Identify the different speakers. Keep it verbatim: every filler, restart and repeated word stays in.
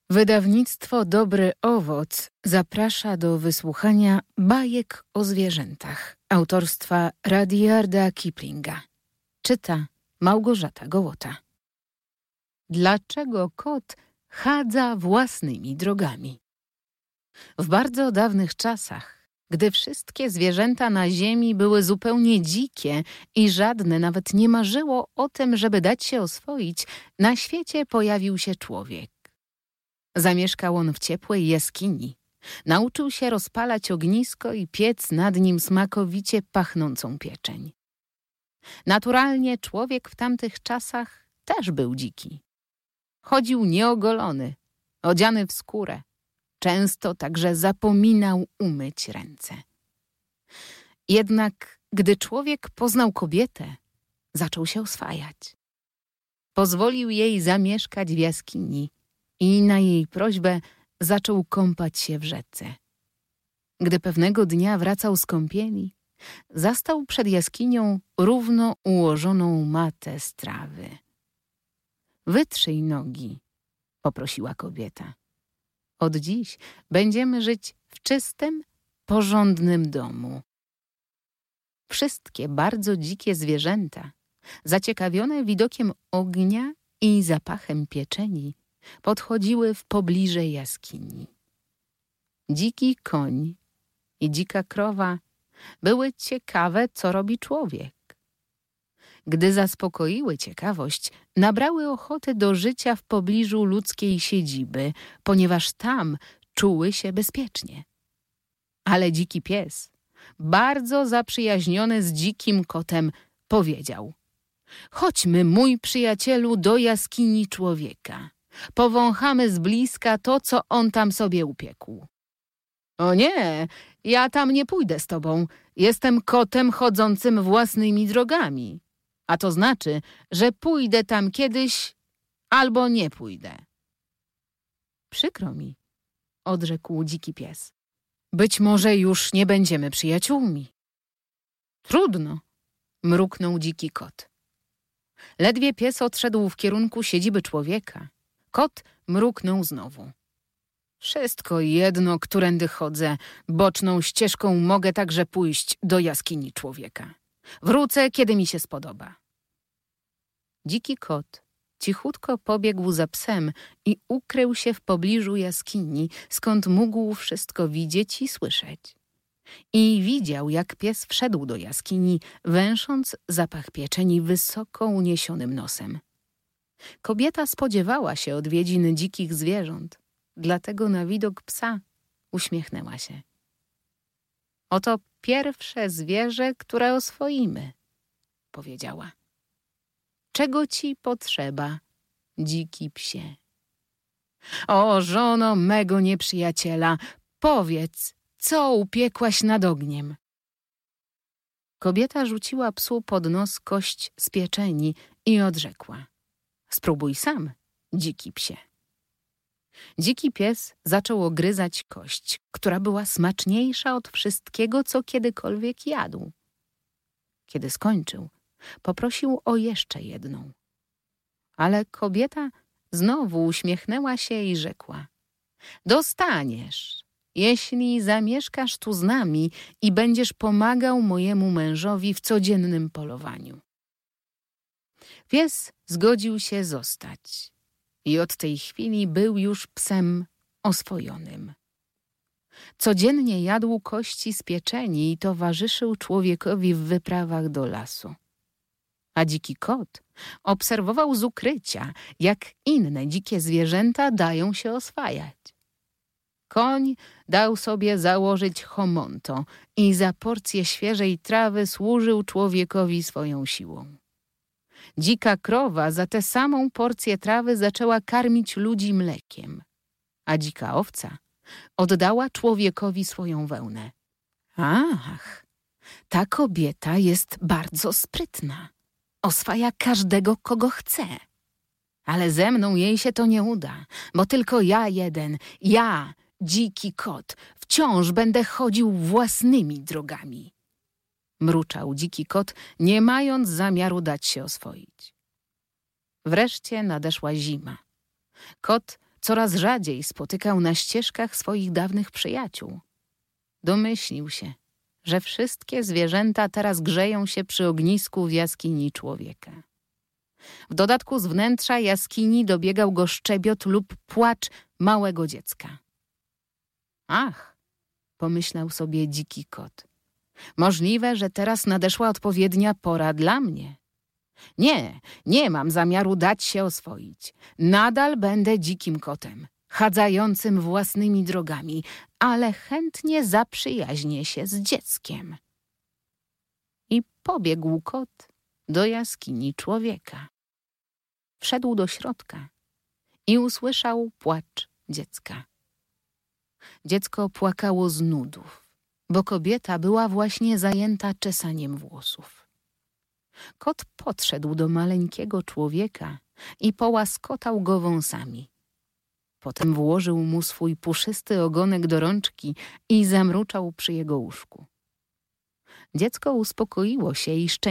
Speaker 1: Wydawnictwo Dobry Owoc zaprasza do wysłuchania bajek o zwierzętach autorstwa Rudyarda Kiplinga. Czyta Małgorzata Gołota. Dlaczego kot chadza własnymi drogami? W bardzo dawnych czasach, gdy wszystkie zwierzęta na ziemi były zupełnie dzikie i żadne nawet nie marzyło o tym, żeby dać się oswoić, na świecie pojawił się człowiek. Zamieszkał on w ciepłej jaskini. Nauczył się rozpalać ognisko i piec nad nim smakowicie pachnącą pieczeń. Naturalnie człowiek w tamtych czasach też był dziki. Chodził nieogolony, odziany w skórę. Często także zapominał umyć ręce. Jednak gdy człowiek poznał kobietę, zaczął się oswajać. Pozwolił jej zamieszkać w jaskini i na jej prośbę zaczął kąpać się w rzece. Gdy pewnego dnia wracał z kąpieli, zastał przed jaskinią równo ułożoną matę z trawy. Wytrzyj nogi, poprosiła kobieta. Od dziś będziemy żyć w czystym, porządnym domu. Wszystkie bardzo dzikie zwierzęta, zaciekawione widokiem ognia i zapachem pieczeni, podchodziły w pobliże jaskini. Dziki koń i dzika krowa były ciekawe, co robi człowiek. Gdy zaspokoiły ciekawość, nabrały ochoty do życia w pobliżu ludzkiej siedziby, ponieważ tam czuły się bezpiecznie. Ale dziki pies, bardzo zaprzyjaźniony z dzikim kotem, powiedział: chodźmy, mój przyjacielu, do jaskini człowieka. Powąchamy z bliska to, co on tam sobie upiekł. O nie, ja tam nie pójdę z tobą. Jestem kotem chodzącym własnymi drogami. A to znaczy, że pójdę tam kiedyś albo nie pójdę. Przykro mi, odrzekł dziki pies. Być może już nie będziemy przyjaciółmi. Trudno, mruknął dziki kot. Ledwie pies odszedł w kierunku siedziby człowieka, kot mruknął znowu. Wszystko jedno, którędy chodzę, boczną ścieżką mogę także pójść do jaskini człowieka. Wrócę, kiedy mi się spodoba. Dziki kot cichutko pobiegł za psem i ukrył się w pobliżu jaskini, skąd mógł wszystko widzieć i słyszeć. I widział, jak pies wszedł do jaskini, węsząc zapach pieczeni wysoko uniesionym nosem. Kobieta spodziewała się odwiedzin dzikich zwierząt, dlatego na widok psa uśmiechnęła się. Oto pierwsze zwierzę, które oswoimy, powiedziała. Czego ci potrzeba, dziki psie? O, żono mego nieprzyjaciela, powiedz, co upiekłaś nad ogniem? Kobieta rzuciła psu pod nos kość z pieczeni i odrzekła. Spróbuj sam, dziki psie. Dziki pies zaczął ogryzać kość, która była smaczniejsza od wszystkiego, co kiedykolwiek jadł. Kiedy skończył, poprosił o jeszcze jedną. Ale kobieta znowu uśmiechnęła się i rzekła. Dostaniesz, jeśli zamieszkasz tu z nami i będziesz pomagał mojemu mężowi w codziennym polowaniu. Pies zgodził się zostać i od tej chwili był już psem oswojonym. Codziennie jadł kości z pieczeni i towarzyszył człowiekowi w wyprawach do lasu. A dziki kot obserwował z ukrycia, jak inne dzikie zwierzęta dają się oswajać. Koń dał sobie założyć chomonto i za porcję świeżej trawy służył człowiekowi swoją siłą. Dzika krowa za tę samą porcję trawy zaczęła karmić ludzi mlekiem, a dzika owca oddała człowiekowi swoją wełnę. Ach, ta kobieta jest bardzo sprytna. Oswaja każdego, kogo chce. Ale ze mną jej się to nie uda, bo tylko ja jeden, ja, dziki kot, wciąż będę chodził własnymi drogami. Mruczał dziki kot, nie mając zamiaru dać się oswoić. Wreszcie nadeszła zima. Kot coraz rzadziej spotykał na ścieżkach swoich dawnych przyjaciół. Domyślił się, że wszystkie zwierzęta teraz grzeją się przy ognisku w jaskini człowieka. W dodatku z wnętrza jaskini dobiegał go szczebiot lub płacz małego dziecka. Ach, pomyślał sobie dziki kot, możliwe, że teraz nadeszła odpowiednia pora dla mnie. Nie, nie mam zamiaru dać się oswoić. Nadal będę dzikim kotem, chadzającym własnymi drogami, ale chętnie zaprzyjaźnię się z dzieckiem. I pobiegł kot do jaskini człowieka. Wszedł do środka i usłyszał płacz dziecka. Dziecko płakało z nudów, bo kobieta była właśnie zajęta czesaniem włosów. Kot podszedł do maleńkiego człowieka i połaskotał go wąsami. Potem włożył mu swój puszysty ogonek do rączki i zamruczał przy jego łóżku. Dziecko uspokoiło się i szczęśliwie